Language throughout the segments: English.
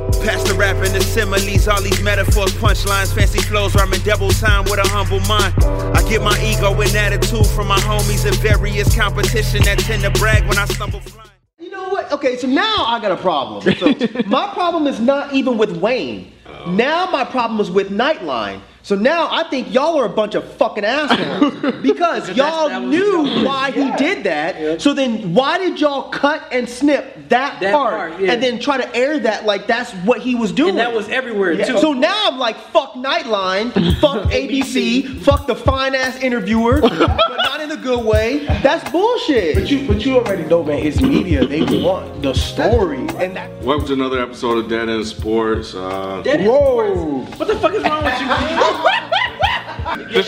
Past the rapping, the similes, all these metaphors, punchlines, fancy flows, rhyming double time with a humble mind. I get my ego and attitude from my homies in various competition that tend to brag when I stumble flying. You know what? Okay, so now I got a problem. So my problem is not even with Wayne. Now my problem is with Nightline. So now I think y'all are a bunch of fucking assholes because y'all knew why he did that. So then why did y'all cut and snip that part and then try to air that like that's what he was doing? And that was everywhere too. So now I'm like, fuck Nightline, fuck ABC, fuck the fine ass interviewer, but not in a good way. That's bullshit. But you already know, man. It's media. They want the story, and that. Welcome to another episode of Dead End Sports. Dead End Sports? What the fuck is wrong with you, man? The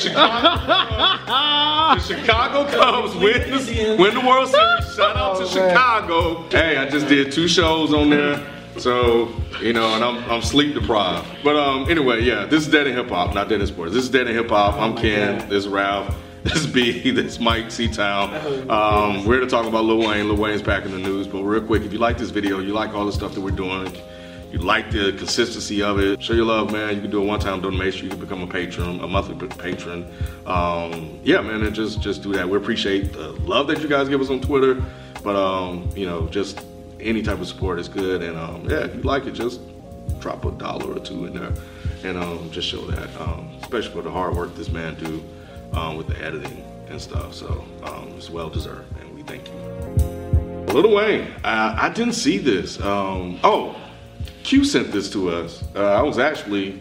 Chicago Cubs win the World Series. Shout out to Chicago. Hey, I just did 2 shows on there. So, you know, and I'm sleep deprived. But anyway, yeah, this is Dead End Hip Hop, not Dead End Sports. This is Dead End Hip Hop. I'm Ken. This is Ralph. This is B. This is Mike C-Town. We're here to talk about Lil Wayne. Lil Wayne's back in the news. But real quick, if you like this video, you like all the stuff that we're doing, you like the consistency of it, show your love, man. You can do a one-time donation. You can become a patron, a monthly patron. Yeah, man, and just do that. We appreciate the love that you guys give us on Twitter. But, you know, just any type of support is good. And, yeah, if you like it, just drop $1 or $2 in there. And just show that, especially for the hard work this man do with the editing and stuff. So it's well-deserved, and we thank you. Lil Wayne, I didn't see this. Oh. Q sent this to us. I was actually,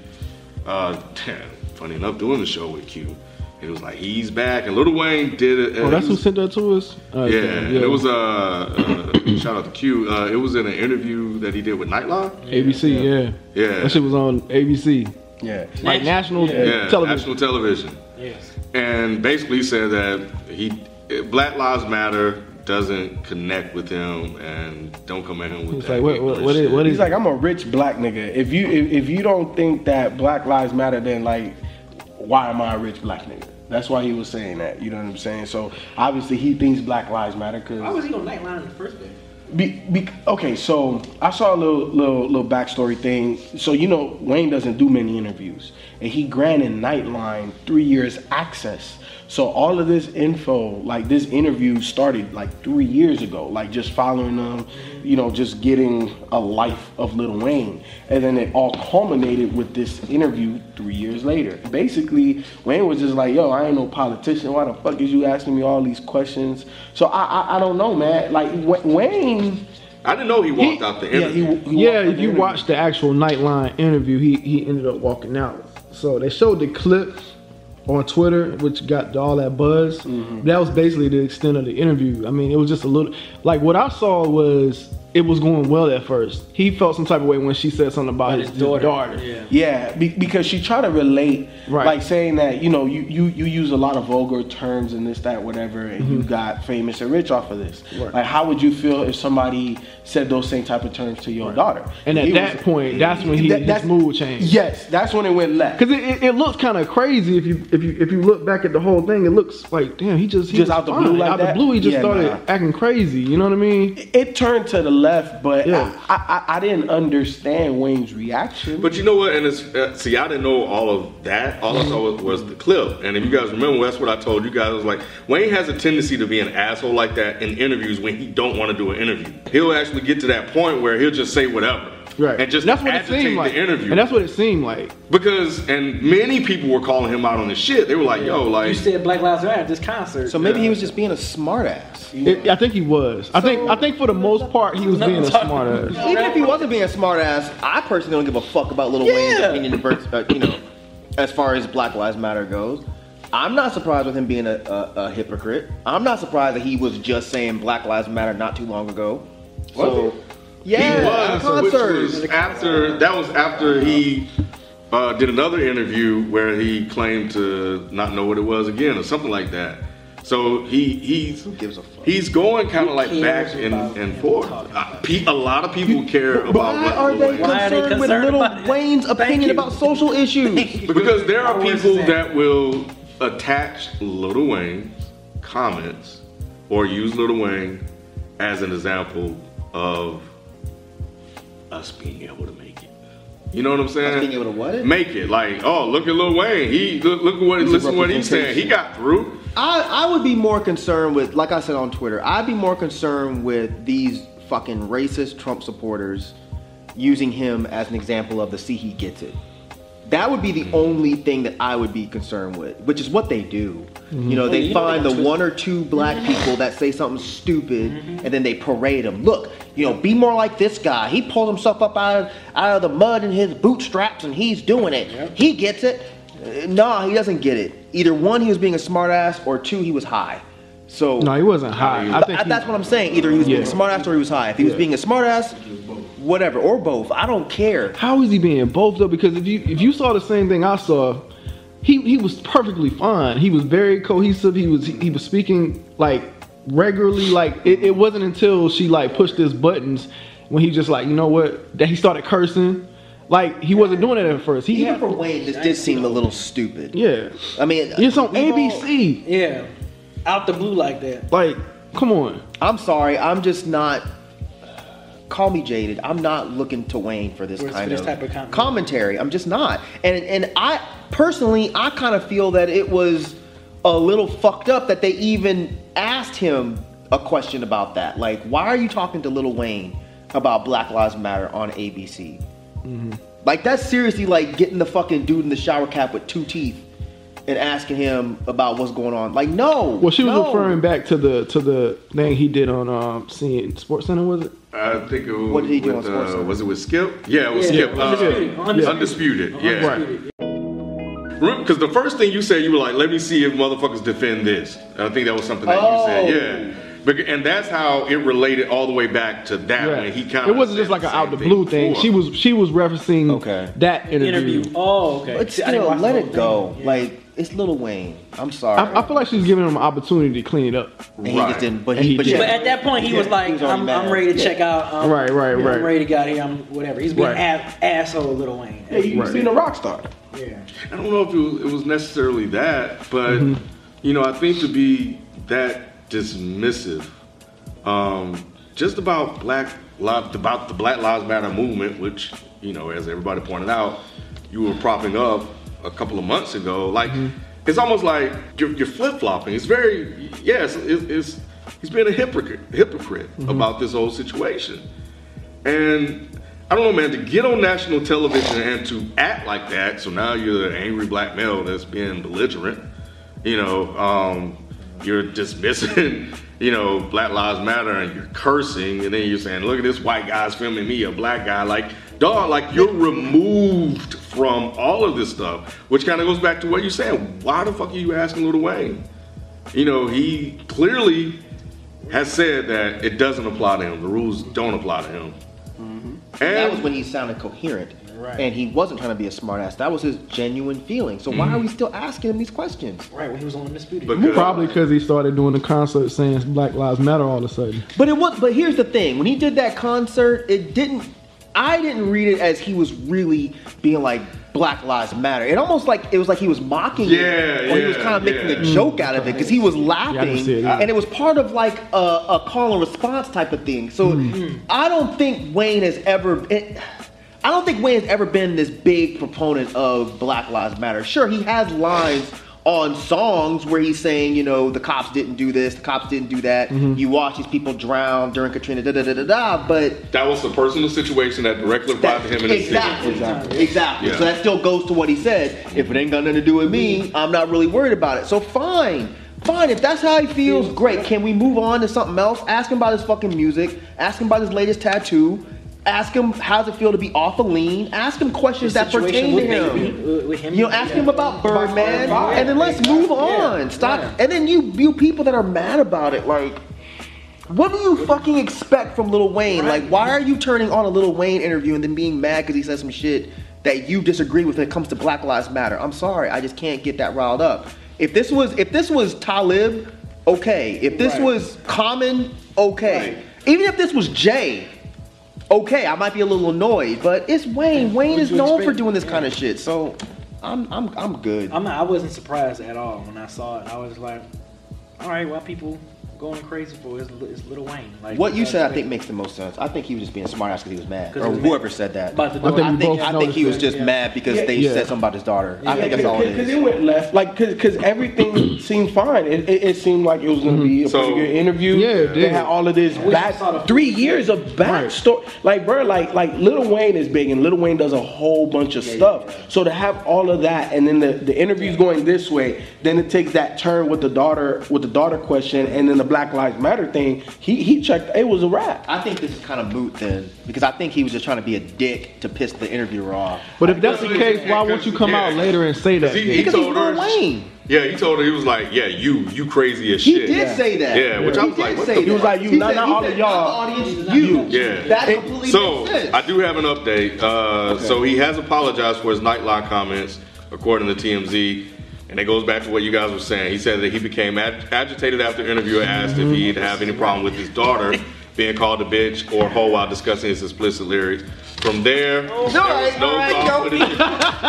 funny enough, doing the show with Q. It was like, he's back, and Lil Wayne did it. Oh, that's who sent that to us? Yeah, it was, shout out to Q. It was in an interview that he did with Nightline. ABC, yeah. That shit was on ABC. Yeah. Like national television. National television. Yes. And basically said that Black Lives Matter doesn't connect with him and don't come at him with that. Like, what is He's like, I'm a rich black nigga. If you don't think that Black Lives Matter, then like, why am I a rich black nigga? That's why he was saying that. You know what I'm saying? So obviously he thinks Black Lives Matter because. Why was he on Nightline in the first place? Okay, so I saw a little backstory thing. So you know, Wayne doesn't do many interviews, and he granted Nightline 3 years access. So all of this info, like this interview started like 3 years ago, like just following them, you know, just getting a life of Lil Wayne. And then it all culminated with this interview 3 years later. Basically, Wayne was just like, yo, I ain't no politician. Why the fuck is you asking me all these questions? So I don't know, man. Like Wayne... I didn't know he walked out the interview. If you watch the actual Nightline interview, he ended up walking out. So they showed the clip on Twitter, which got all that buzz. That was basically the extent of the interview. I mean, it was just a little, like what I saw was, it was going well at first. He felt some type of way when she said something about his daughter. Yeah, because she tried to relate, like saying that, you know, you use a lot of vulgar terms and this, that, whatever, and you got famous and rich off of this. Like, how would you feel if somebody said those same type of terms to your daughter? And at that point, that's when his mood changed. Yes, that's when it went left. Because it looks kind of crazy if you look back at the whole thing. It looks like, damn, he just out the blue like out that? the blue, he just started acting crazy. You know what I mean? It turned to the left, but I didn't understand Wayne's reaction. But you know what? And it's see, I didn't know all of that. All I saw was the clip. And if you guys remember, that's what I told you guys. I was like, Wayne has a tendency to be an asshole like that in interviews when he don't want to do an interview. He'll actually get to that point where he'll just say whatever. Right. And just that's what it seemed like. The interview. And that's what it seemed like. Because, and many people were calling him out on his shit. They were like, yo, like. You said Black Lives Matter at this concert. So maybe he was just being a smart ass. I think he was. I think for the most part, he was being a smart ass. Even if he wasn't being a smart ass, I personally don't give a fuck about Lil Wayne's opinion, you know, as far as Black Lives Matter goes. I'm not surprised with him being a hypocrite. I'm not surprised that he was just saying Black Lives Matter not too long ago. So, yeah, he was, which was after he did another interview where he claimed to not know what it was again or something like that. So he's going kind of like back and forth. A lot of people care about why are they concerned with Lil Wayne's opinion about social issues? Because there are people that will attach Lil Wayne's comments or use Lil Wayne as an example of us being able to make it. You know what I'm saying? Us being able to what? Make it. Like, oh, look at Lil Wayne. Look at what, listen to what he's saying. He got through. I would be more concerned with, like I said on Twitter, I'd be more concerned with these fucking racist Trump supporters using him as an example of the see he gets it. That would be the only thing that I would be concerned with, which is what they do. You know, they find the one or two black people that say something stupid, and then they parade them. Look, you know, be more like this guy. He pulled himself up out of the mud in his bootstraps, and he's doing it. Yep. He gets it. No, he doesn't get it. Either one, he was being a smartass, or two, he was high. So no, he wasn't high. I think that's what I'm saying. Either he was being a smartass or he was high. If he was being a smartass, whatever, or both. I don't care. How is he being both though? Because if you saw the same thing I saw, he was perfectly fine. He was very cohesive. He was speaking like regularly. Like it wasn't until she like pushed his buttons when he just like, you know what, that he started cursing. Like he wasn't doing it at first. Even for Wayne, this did seem a little stupid. Yeah. I mean, it's on ABC. Yeah. Out the blue like that. Like, come on. I'm sorry. I'm just not. Call me jaded. I'm not looking to Wayne for this type of commentary. I'm just not. And I personally, I kind of feel that it was a little fucked up that they even asked him a question about that. Like, why are you talking to Lil Wayne about Black Lives Matter on ABC? Mm-hmm. Like, that's seriously like getting the fucking dude in the shower cap with two teeth and asking him about what's going on. Like, no. Well, she was referring back to the thing he did on Sports Center, was it? I think it was. What did he do on Sports Center? Was it with Skip? Yeah, it was Skip. Undisputed. Yeah. Because the first thing you said, you were like, let me see if motherfuckers defend this. I think that was something that you said. Yeah. And that's how it related all the way back to that when he kind of. It wasn't just like an out the blue thing. She was referencing that interview. Oh, okay. But still, let it go. Yeah. Like, it's Lil Wayne. I'm sorry. I feel like she's giving him an opportunity to clean it up. And he just didn't. But at that point, he was like, I'm ready to check out. Right. I'm ready to get out here. I'm whatever. He's being asshole Lil Wayne. Yeah, you've seen a rock star. Yeah. I don't know if it was necessarily that, but you know, I think to be that dismissive, just about the Black Lives Matter movement, which, you know, as everybody pointed out, you were propping up a couple of months ago. Like, it's almost like you're flip-flopping. It's very, it's he's been a hypocrite about this whole situation. And I don't know, man, to get on national television and to act like that, so now you're an angry black male that's being belligerent, you know, you're dismissing, you know, Black Lives Matter, and you're cursing, and then you're saying, look at this white guy's filming me, a black guy. Like, dog, like, you're removed from all of this stuff, which kind of goes back to what you're saying. Why the fuck are you asking Lil Wayne? You know, he clearly has said that it doesn't apply to him. The rules don't apply to him. And that was when he sounded coherent. Right. And he wasn't trying to be a smartass. That was his genuine feeling. So why are we still asking him these questions? Right, when he was on Undisputed. Probably because he started doing the concert saying Black Lives Matter all of a sudden. But here's the thing. When he did that concert, I didn't read it as he was really being like Black Lives Matter. It was like he was mocking it. Or he was kind of making a joke out of it because he was laughing. And it was part of like a call and response type of thing. So I don't think Wayne has ever been this big proponent of Black Lives Matter. Sure, he has lines on songs where he's saying, you know, the cops didn't do this, the cops didn't do that. You watch these people drown during Katrina, but that was a personal situation that directly applied to him in his city. Exactly. So that still goes to what he said. If it ain't got nothing to do with me, I'm not really worried about it. So fine. If that's how he feels, great. Can we move on to something else? Ask him about his fucking music. Ask him about his latest tattoo. Ask him how does it feel to be off a lean. Ask him questions that pertain to him. You know, ask him about Birdman, and then let's move on. Stop. And then you people that are mad about it, like, what do you fucking expect from Lil Wayne? Like, why are you turning on a Lil Wayne interview and then being mad because he says some shit that you disagree with when it comes to Black Lives Matter? I'm sorry, I just can't get that riled up. If this was Talib, okay. If this was Common, okay. Even if this was Jay, okay, I might be a little annoyed, but it's Wayne. Wayne is known for doing this kind of shit, so I'm good. I wasn't surprised at all when I saw it. I was like, all right, well, people going crazy for is Lil Wayne. Like, What you said, I think, makes the most sense. I think he was just being smart ass because he was mad, 'Cause or he was whoever said that. About the I think daughter. we both I think he was noticed just that. mad because they Yeah. said something about his daughter. I think that's all it Because is. it went left, like, because everything seemed fine. It seemed like it was going to be a pretty So- good interview. Yeah, it They did. had all of this wish I saw the 3 years of backstory. Like, bro, like Lil Wayne is big, and Lil Wayne does a whole bunch of stuff. So to have all of that, and then the interview's going this way, then it takes that turn with the daughter question, and then the Black Lives Matter thing. He checked. It was a wrap. I think this is kind of moot then, because I think he was just trying to be a dick to piss the interviewer off. But if that's the case, why won't you come out later and say that? He then? Because he's told Lil her. Wayne. Yeah, he told her, he was like, yeah, you crazy as He shit. did say that. Yeah, which I was He like, did what say the He was like, you, He not said- all he of said, y'all. not the audience, you. Yeah. That completely So makes sense. I do have an update. So he has apologized for his Nightline comments, according to TMZ, and it goes back to what you guys were saying. He said that he became agitated after the interviewer asked if he'd have any problem with his daughter being called a bitch or hoe while discussing his explicit lyrics. From there, there was no thought put into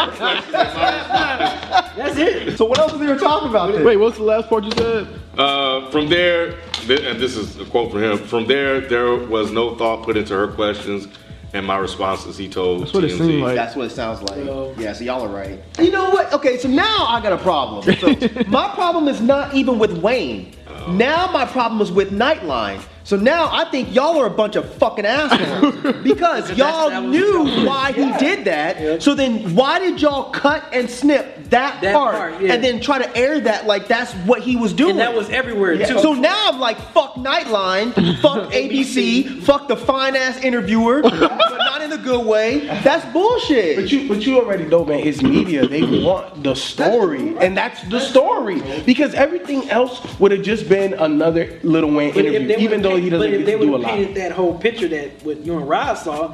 That's it. So what else was they were talking about then? Wait, what's the last part you said? From there, and this is a quote from him. From there was no thought put into her questions and my responses. He told That's what it TMZ. seemed like. That's what it sounds like. Yeah, so y'all are right. You know what? Okay, so now I got a problem. So my problem is not even with Wayne. Now my problem is with Nightline. So now I think y'all are a bunch of fucking assholes because y'all that was- knew why he did that. So then why did y'all cut and snip that part yeah. and then try to air that like that's what he was doing? And that was everywhere too. So now I'm like, fuck Nightline, fuck ABC, fuck the fine ass interviewer, but not in a good way. That's bullshit. But you already know, man. It's media. They want the story, and that's the story. Because everything else would have just been another Lil Wayne But if interview, they even though he doesn't But if they do a would have lot. painted that whole picture that what you and Rob saw,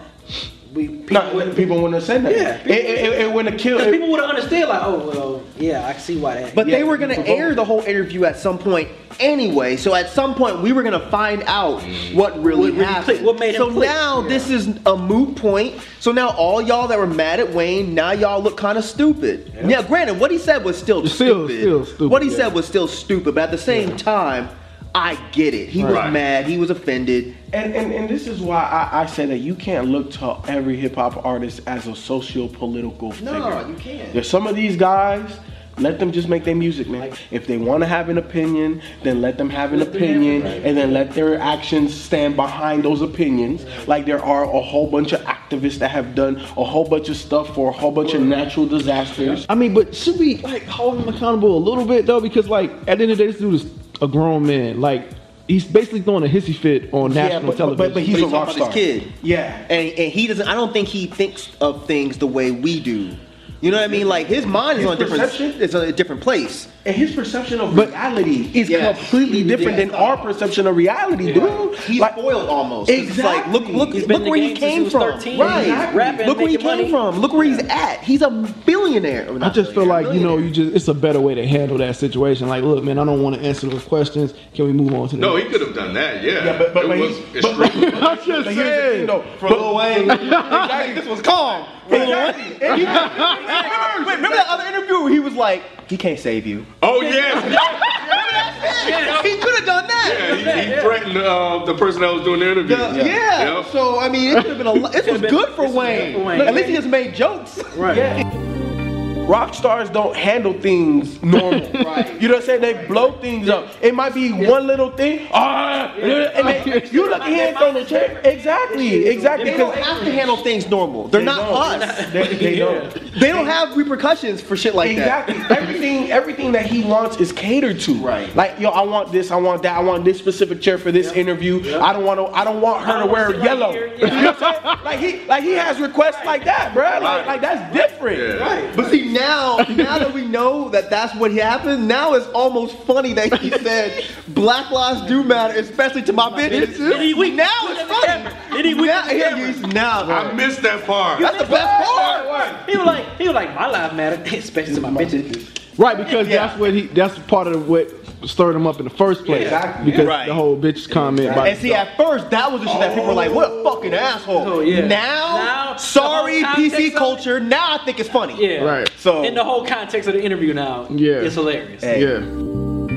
People wouldn't have said that. Yeah. It wouldn't have killed. Because people would have understood, like, oh well, yeah, I can see why that. But Yeah, they were gonna air the whole interview at some point anyway. So at some point we were gonna find out what really What really happened. clicked, what made him so click. now this is a moot point. So now all y'all that were mad at Wayne, now y'all look kind of stupid. Yeah, granted, what he said was still Still stupid. stupid, What he yeah. said was still stupid. But at the same time, I get it. He was Right. mad. He was offended. And this is why I say that you can't look to every hip hop artist as a socio-political figure. No, you can't. There's some of these guys. Let them just make their music, man. If they want to have an opinion, then let them have an opinion, and then let their actions stand behind those opinions. Like there are a whole bunch of activists that have done a whole bunch of stuff for a whole bunch of natural disasters. I mean, but should we like hold him accountable a little bit though? Because like at the end of the day, this dude is a grown man. Like he's basically throwing a hissy fit on national television. But he's But a rock talking about star. his kid. Yeah. And he doesn't. I don't think he thinks of things the way we do. You know what I mean? Like his mind is His on a different. perception? It's a different place. And his perception of reality is Yeah. completely different than our perception of reality, dude. He's Like, spoiled almost. It's like Exactly. look He's been look in where the he game since he came was from. 13. Right. Exactly. Rapping, Look where he making came money. from. Look where he's at. He's a billionaire. I just feel like it's a better way to handle that situation. Like, look, man, I don't want to answer those questions. Can we move on to the No, next? he could have done that. Yeah, Yeah, but it was extremely. I'm just But here's the thing, saying. though. For Lil Wayne. Exactly. This was calm. For Lil Wayne. Wait, remember that other interview where he was like, he can't save you. Oh yes, He could have done that. yeah, he threatened the person that was doing the interview. Yeah. Yep. So I mean, it could have been a lot. This was good for Wayne. Wayne. At least he just made jokes. right. Rock stars don't handle things normal. Right. You know what I'm saying? They blow things up. It might be one little thing. And then you look at him on the chair. Exactly. They don't Because have to handle things normal. They're not us. they don't. They don't have repercussions for shit like that. Exactly. Everything that he wants is catered to. Right. Like, yo, I want this, I want that, I want this specific chair for this interview. I don't want her to wear yellow. You know what I'm saying? Like he has requests like that, bro. Like that's different. Yeah. Right. But see now that we know that that's what happened, now it's almost funny that he said Black lives do matter, especially to my bitches. Now it's funny. Now I missed that part. that's the best part. He was like, my life matter, especially to my bitches. Right, because that's part of what stirred him up in the first place. Exactly. Because Right. the whole bitch comment about And see, at first, that was the shit that people were like, what a fucking asshole. Oh, yeah. Now, Now, sorry, the whole context PC of it- culture, now I think it's funny. Yeah. Right. So, In the whole context of the interview now, Yeah. it's hilarious. Hey. Yeah.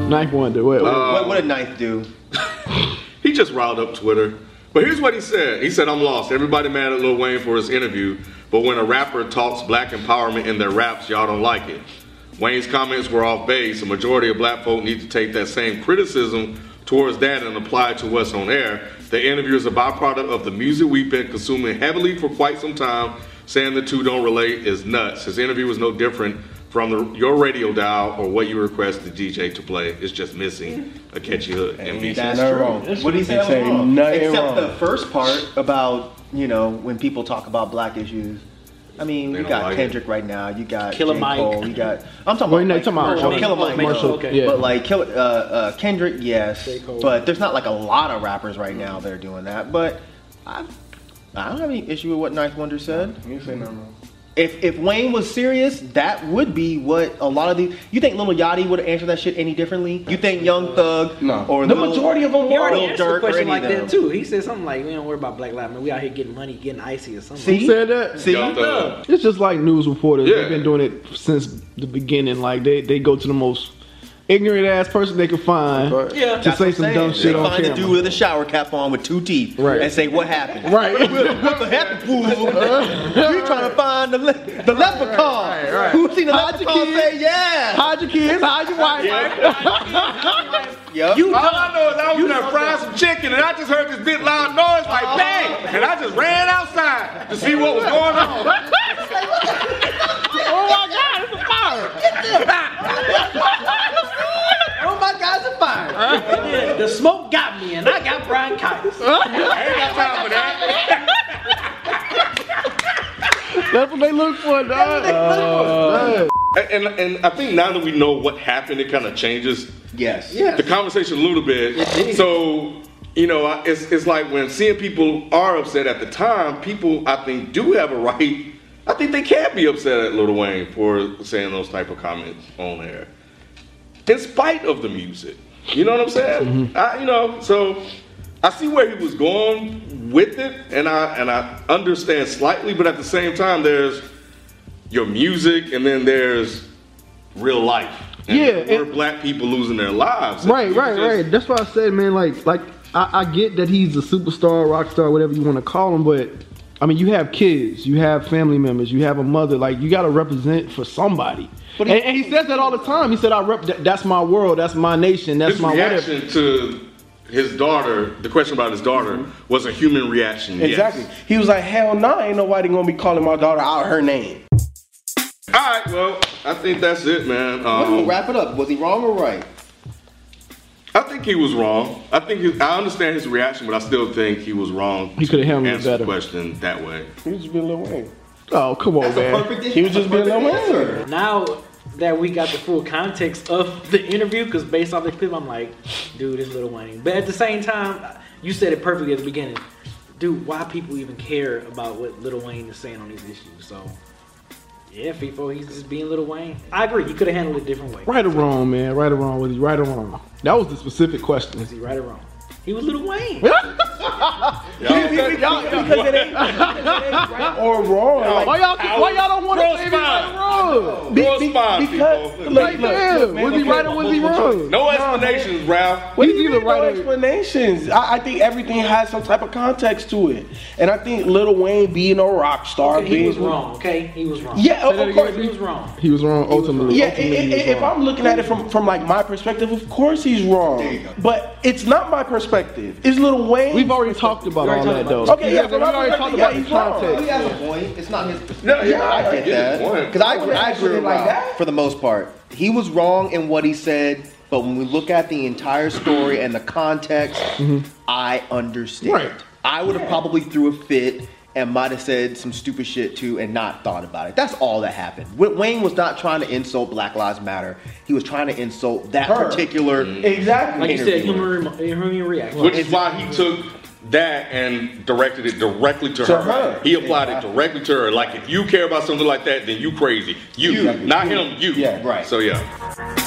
Ninth Wonder. What did Ninth do? He just riled up Twitter. But here's what he said. He said, I'm lost. Everybody mad at Lil Wayne for his interview, but when a rapper talks black empowerment in their raps, y'all don't like it. Wayne's comments were off base. A majority of black folk need to take that same criticism towards that and apply it to what's on air. The interview is a byproduct of the music we've been consuming heavily for quite some time. Saying the two don't relate is nuts. His interview was no different from your radio dial or what you request the DJ to play. It's just missing a catchy hook. That's true. What did he say? Except the first part about, when people talk about black issues. I mean, you got Kendrick right now. You got Killer Mike. Cole, you got. I'm talking about Killer Mike. Marshall, okay. But like Kendrick, yes. But there's not like a lot of rappers right now that are doing that. But I don't have any issue with what Ninth Wonder said. You say nothing wrong. If Wayne was serious, that would be what a lot of these. You think Lil Yachty would have answered that shit any differently? You think Young Thug or the majority of them He already answered Durk a question like them. that too. He said something like, "We don't worry about Black Lives Matter. We out here getting money, getting icy or something." See? Who said that? See, Young Thug. It's just like news reporters. Yeah. They've been doing it since the beginning. Like they go to the most ignorant ass person they can find Yeah. to say some dumb shit they on find the camera. dude with a shower cap on with 2 teeth and say, "What happened?" Right. What the happened, fool? We trying to find the leprechaun. Right. Who seen the Hide your leprechaun kids. say, "Yeah"? Hide your kids, hide your wife. Yep. All I know is I was gonna fry some chicken and I just heard this big loud noise like bang, and I just ran outside to see what was going on. Oh my God, it's a fire! Oh my God, it's a fire! And then the smoke got me, and I got bronchitis. I ain't got time for that. That's what they look for, dog. And I think now that we know what happened, it kind of changes Yes. the conversation a little bit. So, it's like when seeing people are upset at the time, people I think do have a right. I think they can be upset at Lil Wayne for saying those type of comments on air, in spite of the music. You know what I'm saying? So I see where he was going with it, and I understand slightly, but at the same time, there's your music, and then there's real life. And we're black people losing their lives. Right. That's why I said, man, like I get that he's a superstar, rock star, whatever you want to call him, but I mean, you have kids, you have family members, you have a mother. Like, you got to represent for somebody. And he says that all the time. He said, that's my world, that's my nation, that's His my reaction whatever. to his daughter, the question about his daughter, was a human reaction. Exactly. Yes. He was like, hell no, ain't nobody gonna be calling my daughter out her name. All right, well, I think that's it, man. We'll wrap it up. Was he wrong or right? I think he was wrong. I understand his reaction, but I still think he was wrong. He could have handled it answer better. the question that way. He was just being Lil Wayne. Oh, come on, man. He was just being Lil Wayne. Now that we got the full context of the interview, because based off the clip, I'm like, dude, it's Lil Wayne. But at the same time, you said it perfectly at the beginning. Dude, why people even care about what Lil Wayne is saying on these issues? So, yeah, FIFO, he's just being Lil Wayne. I agree, he could have handled it a different way. Right or wrong, man? Right or wrong? Was he right or wrong? That was the specific question. Is he right or wrong? He was Lil Wayne. Because it ain't right or wrong. Like, Why y'all don't want to say right or wrong? Respond, because people. Like, man, was he right or was he wrong? No explanations, Ralph. What He's do you either mean right no or- explanations? I think everything has some type of context to it. And I think Lil Wayne being a rock star, Okay, he was wrong, okay? He was wrong. Yeah, that of course. again, He was wrong. He was wrong ultimately. Yeah, Ultimately, he was if wrong. I'm looking at it from like my perspective, of course he's wrong. But it's not my perspective. It's Lil Wayne. We've already talked about all that, though. Okay, yeah, we already talked about the He context. has a point. It's not his. No, yeah, I get his that. point. Because I agree with Like Ralph that? for the most part. He was wrong in what he said, but when we look at the entire story and the context, I understand. Right. I would have probably threw a fit and might have said some stupid shit too and not thought about it. That's all that happened. Wayne was not trying to insult Black Lives Matter. He was trying to insult that Her. particular. Exactly. Like you said, interviewer. human reaction. Which is why he took that and directed it directly to her. He applied it directly to her. Like, if you care about something like that, then you crazy. You. Not him, you. Yeah, right. So, yeah.